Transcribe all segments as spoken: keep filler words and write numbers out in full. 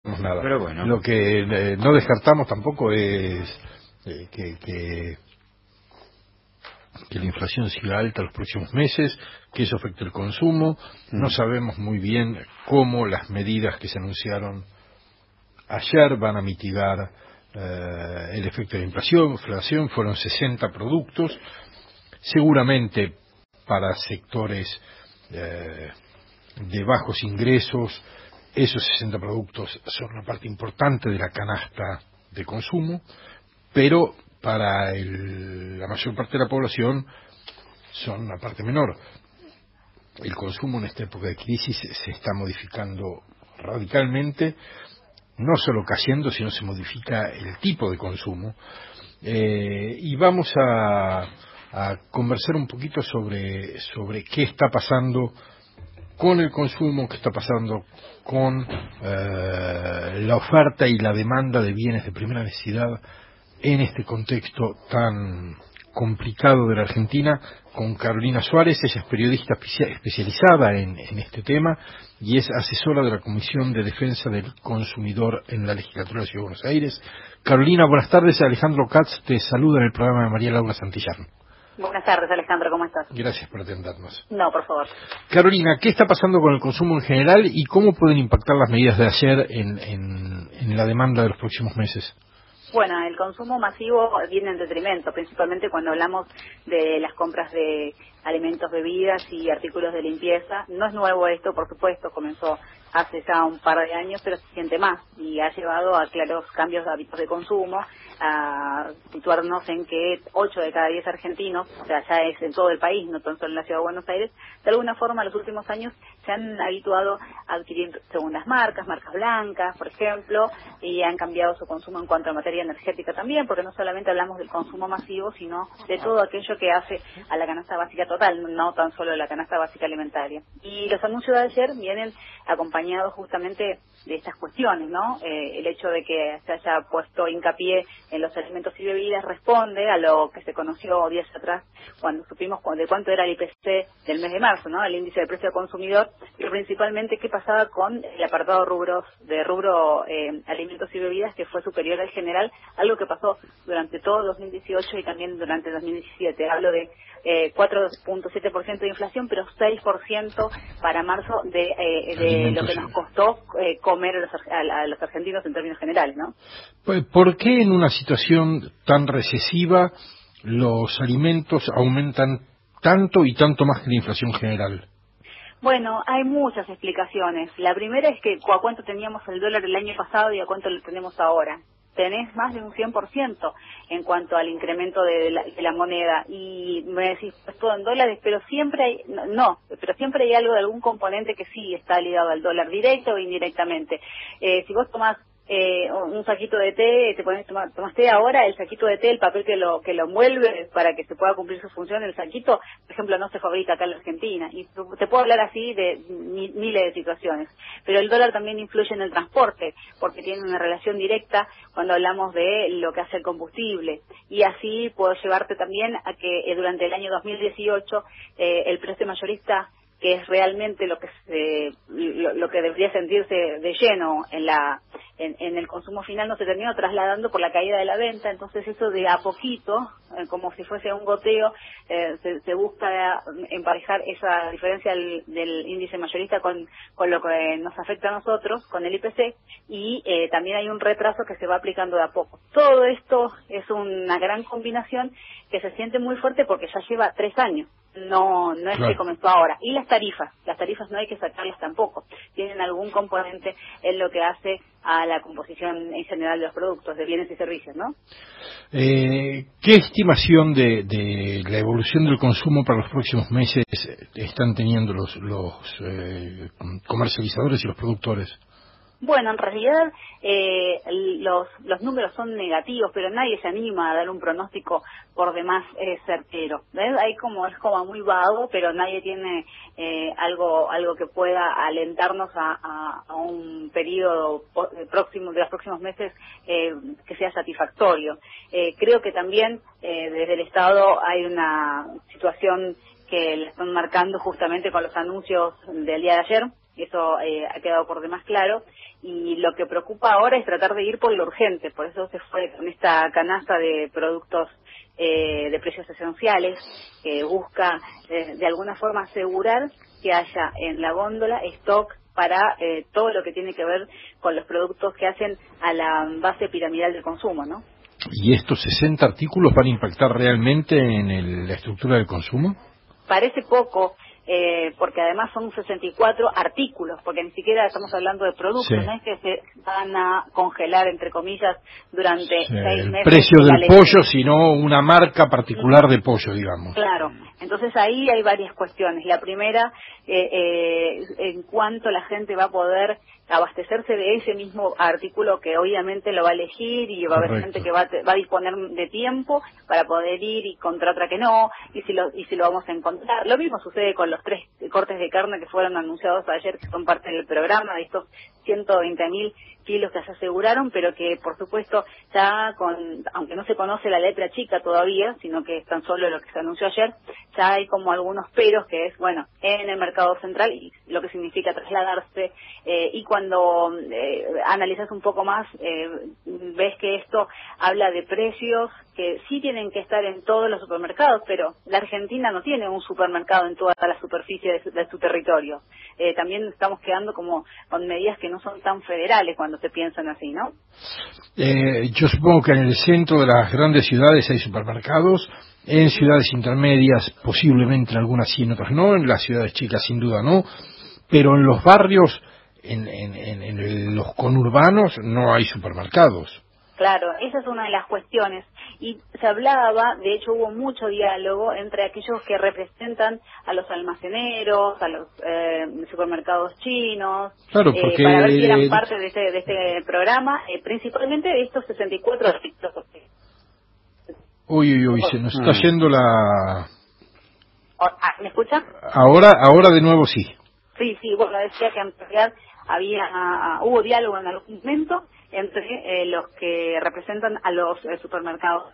nada. Pero bueno. Lo que eh, no descartamos tampoco es eh, que, que, que la inflación siga alta los próximos meses, que eso afecte el consumo. Mm. No sabemos muy bien cómo las medidas que se anunciaron ayer van a mitigar eh, el efecto de la inflación. inflación. Fueron sesenta productos, seguramente para sectores eh, de bajos ingresos. Esos sesenta productos son una parte importante de la canasta de consumo, pero para el, la mayor parte de la población son una parte menor. El consumo en esta época de crisis se está modificando radicalmente, no solo cayendo, sino se modifica el tipo de consumo. Eh, y vamos a, a conversar un poquito sobre, sobre qué está pasando con el consumo, qué está pasando con eh, la oferta y la demanda de bienes de primera necesidad en este contexto tan complicado de la Argentina, con Carolina Suárez. Ella es periodista especializada en, en este tema y es asesora de la Comisión de Defensa del Consumidor en la Legislatura de la Ciudad de Buenos Aires. Carolina, buenas tardes. Alejandro Katz te saluda en el programa de María Laura Santillán. Buenas tardes, Alejandro, ¿cómo estás? Gracias por atendernos. No, por favor. Carolina, ¿qué está pasando con el consumo en general y cómo pueden impactar las medidas de ayer en, en, en la demanda de los próximos meses? Bueno, el consumo masivo viene en detrimento, principalmente cuando hablamos de las compras de alimentos, bebidas y artículos de limpieza. No es nuevo esto, por supuesto, comenzó hace ya un par de años, pero se siente más y ha llevado a claros cambios de hábitos de consumo, a situarnos en que ocho de cada diez argentinos, o sea, ya es en todo el país, no tan solo en la Ciudad de Buenos Aires, de alguna forma en los últimos años se han habituado a adquirir segundas marcas, marcas blancas, por ejemplo, y han cambiado su consumo en cuanto a materia energética también, porque no solamente hablamos del consumo masivo, sino de todo aquello que hace a la canasta básica total, no tan solo de la canasta básica alimentaria. Y los anuncios de ayer vienen acompañados justamente de estas cuestiones, ¿no? Eh, el hecho de que se haya puesto hincapié en los alimentos y bebidas responde a lo que se conoció días atrás cuando supimos de cuánto era el I P C del mes de marzo, ¿no? El índice de precio al consumidor, y principalmente qué pasaba con el apartado rubros de rubro eh, alimentos y bebidas, que fue superior al general, algo que pasó durante todo dos mil dieciocho y también durante dos mil diecisiete. Hablo de eh, cuatro punto siete por ciento de inflación, pero seis por ciento para marzo de, eh, de lo que nos costó eh, comer a los, a, a los argentinos en términos generales, ¿no? ¿Por qué en una situación tan recesiva los alimentos aumentan tanto y tanto más que la inflación general? Bueno, hay muchas explicaciones. La primera es que a cuánto teníamos el dólar el año pasado y a cuánto lo tenemos ahora. Tenés más de un cien por ciento en cuanto al incremento de la, de la moneda. Y me decís, pues todo en dólares, pero siempre hay, no, no, pero siempre hay algo de algún componente que sí está ligado al dólar, directo o indirectamente. Eh, si vos tomás eh, un saquito de té, te pones, tomar, tomás té ahora, el saquito de té, el papel que lo que lo envuelve para que se pueda cumplir su función, el saquito, por ejemplo, no se fabrica acá en la Argentina. Y te puedo hablar así de miles de situaciones. Pero el dólar también influye en el transporte, porque tiene una relación directa cuando hablamos de lo que hace el combustible. Y así puedo llevarte también a que eh, durante el año dos mil dieciocho eh, el precio mayorista, que es realmente lo que se, lo, lo que debería sentirse de lleno en la en, en el consumo final, no se terminó trasladando por la caída de la venta. Entonces eso de a poquito, eh, como si fuese un goteo, eh, se, se busca emparejar esa diferencia del, del índice mayorista con, con lo que nos afecta a nosotros, con el I P C, y eh, también hay un retraso que se va aplicando de a poco. Todo esto es una gran combinación que se siente muy fuerte porque ya lleva tres años. No, no es Claro. que comenzó ahora. Y las tarifas, las tarifas no hay que sacarlas tampoco. Tienen algún componente en lo que hace a la composición en general de los productos, de bienes y servicios, ¿no? Eh, ¿Qué estimación de, de la evolución del consumo para los próximos meses están teniendo los, los eh, comercializadores y los productores? Bueno, en realidad eh, los, los números son negativos, pero nadie se anima a dar un pronóstico por demás eh, certero. ¿Ves? Hay como, es como muy vago, pero nadie tiene eh, algo algo que pueda alentarnos a, a, a un periodo próximo de los próximos meses eh, que sea satisfactorio. Eh, creo que también eh, desde el Estado hay una situación que le están marcando justamente con los anuncios del día de ayer, eso eh, ha quedado por demás claro, y lo que preocupa ahora es tratar de ir por lo urgente, por eso se fue con esta canasta de productos eh, de precios esenciales, que busca eh, de alguna forma asegurar que haya en la góndola stock para eh, todo lo que tiene que ver con los productos que hacen a la base piramidal del consumo, ¿no? ¿Y estos sesenta artículos van a impactar realmente en el, la estructura del consumo? Parece poco, eh, porque además son sesenta y cuatro artículos, porque ni siquiera estamos hablando de productos, sí. No es que se van a congelar, entre comillas, durante sí, seis el meses. El precio del pollo, sino una marca particular de pollo, digamos. Claro, entonces ahí hay varias cuestiones. La primera, eh, eh, en cuanto la gente va a poder abastecerse de ese mismo artículo, que obviamente lo va a elegir, y va a haber gente que va a, va a disponer de tiempo para poder ir y contra otra que no, y si lo y si lo vamos a encontrar. Lo mismo sucede con los tres cortes de carne que fueron anunciados ayer, que son parte del programa, de estos ciento veinte mil kilos que se aseguraron, pero que por supuesto ya con, aunque no se conoce la letra chica todavía, sino que es tan solo lo que se anunció ayer, ya hay como algunos peros, que es, bueno, en el mercado central, y lo que significa trasladarse, eh, y cuando eh, analizas un poco más, eh, ves que esto habla de precios que sí tienen que estar en todos los supermercados, pero la Argentina no tiene un supermercado en toda la superficie de su, de su territorio. Eh, también estamos quedando como con medidas que no son tan federales cuando se piensan así, ¿no? Eh, yo supongo que en el centro de las grandes ciudades hay supermercados, en ciudades intermedias posiblemente, en algunas sí, en otras no, en las ciudades chicas sin duda no, pero en los barrios, en, en, en, en los conurbanos no hay supermercados. Claro, esa es una de las cuestiones. Y se hablaba, de hecho hubo mucho diálogo entre aquellos que representan a los almaceneros, a los eh, supermercados chinos, claro, eh, porque para ver si eran el... parte de este, de este programa, eh, principalmente de estos sesenta y cuatro artículos. Uy, uy, uy, se nos está yendo la... Ah, ¿me escucha? Ahora, ahora de nuevo sí. Sí, sí, bueno, decía que en realidad había, hubo diálogo en algún momento entre eh, los que representan a los eh, supermercados,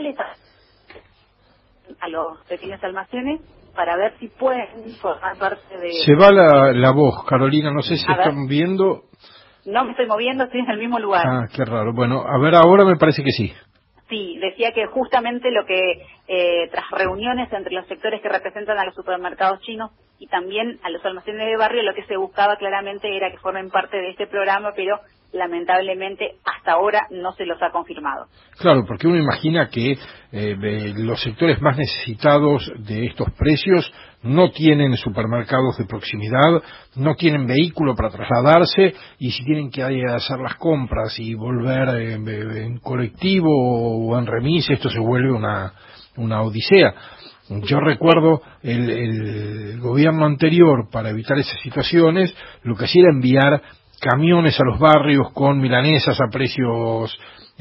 a los pequeños almacenes, para ver si pueden formar parte de... Se va la, la voz, Carolina, no sé si a están ver, viendo... No me estoy moviendo, estoy en el mismo lugar. Ah, qué raro. Bueno, a ver, ahora me parece que sí. Sí, decía que justamente lo que, eh, tras reuniones entre los sectores que representan a los supermercados chinos y también a los almacenes de barrio, lo que se buscaba claramente era que formen parte de este programa, pero lamentablemente hasta ahora no se los ha confirmado. Claro, porque uno imagina que eh, los sectores más necesitados de estos precios no tienen supermercados de proximidad, no tienen vehículo para trasladarse, y si tienen que hacer las compras y volver en, en colectivo o en remis, esto se vuelve una, una odisea. Yo recuerdo el, el gobierno anterior, para evitar esas situaciones, lo que hacía era enviar camiones a los barrios con milanesas a precios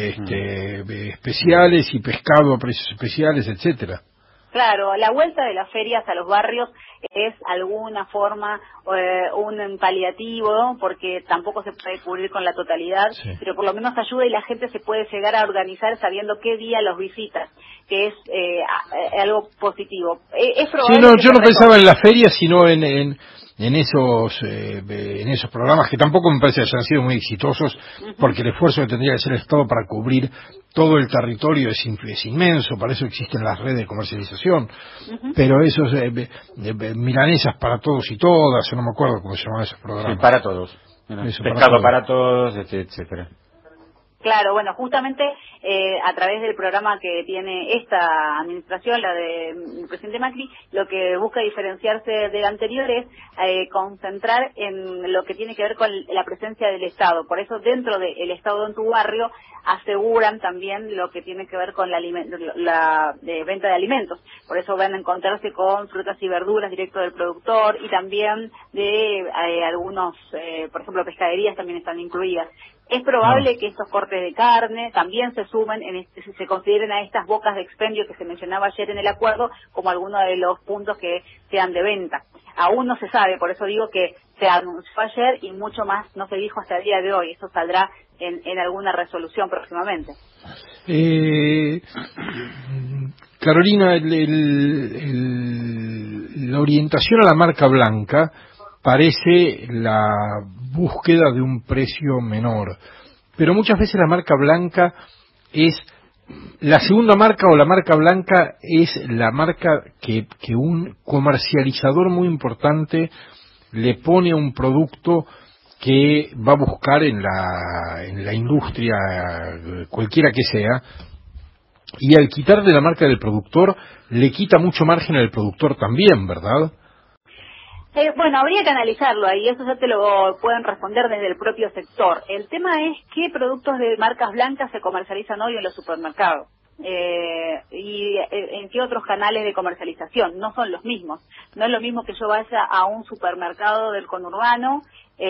este, mm. especiales y pescado a precios especiales, etcétera. Claro, la vuelta de las ferias a los barrios es alguna forma, eh, un paliativo, ¿no? Porque tampoco se puede cubrir con la totalidad, sí. Pero por lo menos ayuda y la gente se puede llegar a organizar sabiendo qué día los visitas, que es eh, algo positivo. Es probable sí, no, que yo no retorne. pensaba en la feria, sino en... en... en esos eh, en esos programas que tampoco me parece que hayan sido muy exitosos, uh-huh. Porque el esfuerzo que tendría que hacer el Estado para cubrir todo el territorio es, es inmenso, para eso existen las redes de comercialización, uh-huh. Pero esos eh, eh, milanesas para todos y todas, yo no me acuerdo cómo se llamaban esos programas. Sí, para todos. Bueno, eso, pescado para todos, para todos etcétera. Claro, bueno, justamente eh, a través del programa que tiene esta administración, la del presidente Macri, lo que busca diferenciarse del anterior es eh, concentrar en lo que tiene que ver con la presencia del Estado. Por eso, dentro del Estado en tu barrio, aseguran también lo que tiene que ver con la, la de venta de alimentos. Por eso van a encontrarse con frutas y verduras directo del productor, y también de eh, algunos, eh, por ejemplo, pescaderías también están incluidas. Es probable no. que estos cortes de carne también se sumen, en este, se consideren a estas bocas de expendio que se mencionaba ayer en el acuerdo como alguno de los puntos que sean de venta. Aún no se sabe, por eso digo que se anunció ayer y mucho más no se dijo hasta el día de hoy. Eso saldrá en, en alguna resolución próximamente. Eh, Carolina, el, el, el, la orientación a la marca blanca parece la búsqueda de un precio menor. Pero muchas veces la marca blanca es la segunda marca, o la marca blanca es la marca que, que un comercializador muy importante le pone a un producto que va a buscar en la, en la industria, cualquiera que sea, y al quitarle la marca del productor, le quita mucho margen al productor también, ¿verdad? Eh, bueno, habría que analizarlo ahí, eso ya te lo pueden responder desde el propio sector. El tema es qué productos de marcas blancas se comercializan hoy en los supermercados. Eh, y eh, en qué otros canales de comercialización. No son los mismos. No es lo mismo que yo vaya a un supermercado del conurbano,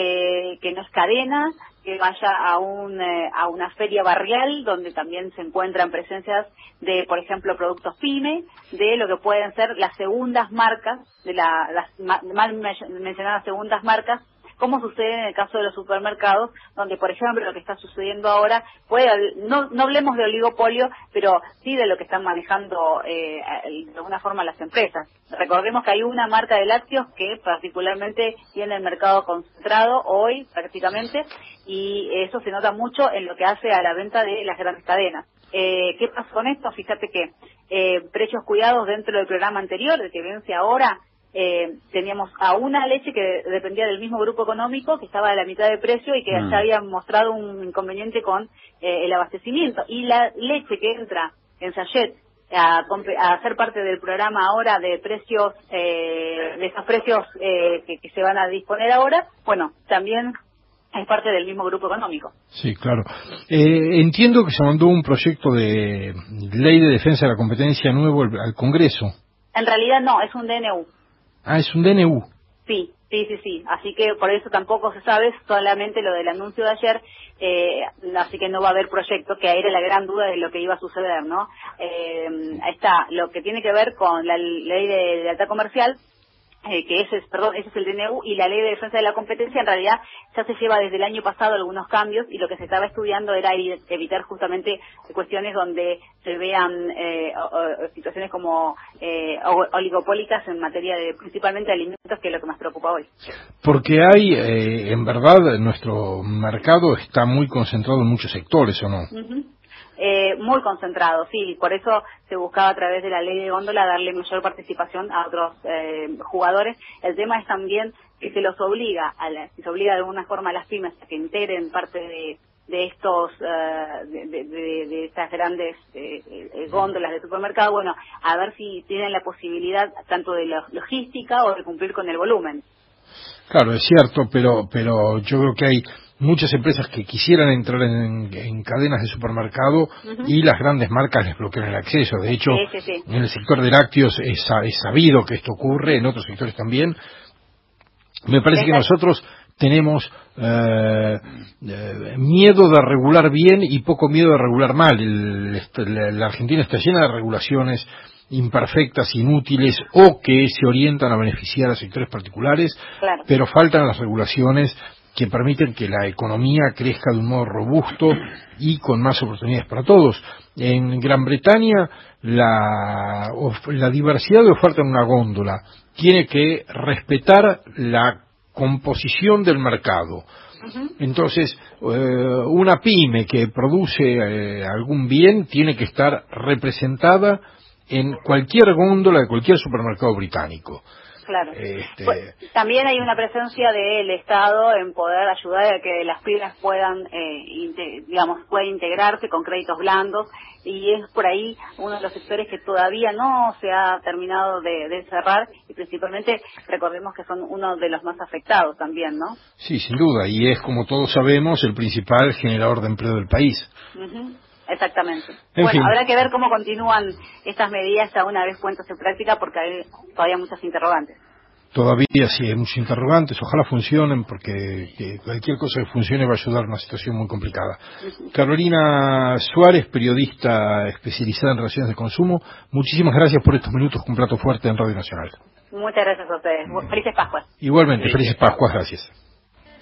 eh, que no es cadena, que vaya a un eh, a una feria barrial donde también se encuentran presencias de, por ejemplo, productos pyme, de lo que pueden ser las segundas marcas, de la, las mal mencionadas segundas marcas, como sucede en el caso de los supermercados, donde, por ejemplo, lo que está sucediendo ahora, puede, no, no hablemos de oligopolio, pero sí de lo que están manejando eh, de alguna forma las empresas. Recordemos que hay una marca de lácteos que particularmente tiene el mercado concentrado hoy prácticamente, y eso se nota mucho en lo que hace a la venta de las grandes cadenas. Eh, ¿Qué pasa con esto? Fíjate que eh, precios cuidados dentro del programa anterior, el que vence ahora, Eh, teníamos a una leche que dependía del mismo grupo económico, que estaba a la mitad de precio y que mm. ya había mostrado un inconveniente con eh, el abastecimiento. Y la leche que entra en sachet a, a ser parte del programa ahora de precios, eh, de esos precios eh, que, que se van a disponer ahora, bueno, también es parte del mismo grupo económico. Sí, claro. Eh, entiendo que se mandó un proyecto de ley de defensa de la competencia nuevo al, al Congreso. En realidad no, es un D N U. Ah, es un D N U. Sí, sí, sí, sí. Así que por eso tampoco se sabe, solamente lo del anuncio de ayer, eh, así que no va a haber proyecto, que era la gran duda de lo que iba a suceder, ¿no? Eh, ahí está, lo que tiene que ver con la ley de lealtad comercial, eh, que ese es, perdón, ese es el D N U, y la ley de defensa de la competencia, en realidad ya se lleva desde el año pasado algunos cambios, y lo que se estaba estudiando era evitar justamente cuestiones donde se vean eh, o, o, situaciones como eh, oligopólicas en materia de principalmente alimentos, que es lo que más preocupa hoy. Porque hay, eh, en verdad, nuestro mercado está muy concentrado en muchos sectores, ¿o no? Uh-huh. Eh, muy concentrado, sí, por eso se buscaba a través de la ley de góndola darle mayor participación a otros eh, jugadores. El tema es también que se los obliga, a la, se obliga de alguna forma a las pymes a que integren parte de, de estos, uh, de, de, de, de estas grandes eh, eh, góndolas de supermercado, bueno, a ver si tienen la posibilidad tanto de la logística o de cumplir con el volumen. Claro, es cierto, pero pero yo creo que hay muchas empresas que quisieran entrar en, en cadenas de supermercado uh-huh. y las grandes marcas les bloquean el acceso. De hecho, sí, sí, sí. en el sector de lácteos es, es sabido que esto ocurre, en otros sectores también. Me parece que nosotros tenemos eh, eh, miedo de regular bien y poco miedo de regular mal. El, el, la Argentina está llena de regulaciones imperfectas, inútiles o que se orientan a beneficiar a sectores particulares, claro. pero faltan las regulaciones que permiten que la economía crezca de un modo robusto y con más oportunidades para todos. En Gran Bretaña la, la diversidad de oferta en una góndola tiene que respetar la composición del mercado. Uh-huh. Entonces, eh, una pyme que produce eh, algún bien tiene que estar representada en cualquier góndola de cualquier supermercado británico. Claro. Este... Pues, también hay una presencia del Estado en poder ayudar a que las pymes puedan, eh, inte- digamos, puedan integrarse con créditos blandos, y es por ahí uno de los sectores que todavía no se ha terminado de, de cerrar, y principalmente recordemos que son uno de los más afectados también, ¿no? Sí, sin duda, y es, como todos sabemos, el principal generador de empleo del país. Uh-huh. Exactamente. En bueno, fin. Habrá que ver cómo continúan estas medidas ya una vez puestas en práctica, porque hay todavía muchas interrogantes. Todavía sí hay muchos interrogantes, ojalá funcionen, porque que cualquier cosa que funcione va a ayudar a una situación muy complicada. Uh-huh. Carolina Suárez, periodista especializada en relaciones de consumo, muchísimas gracias por estos minutos con Plato Fuerte en Radio Nacional. Muchas gracias a ustedes. Felices Pascuas. Igualmente, felices Pascuas, gracias.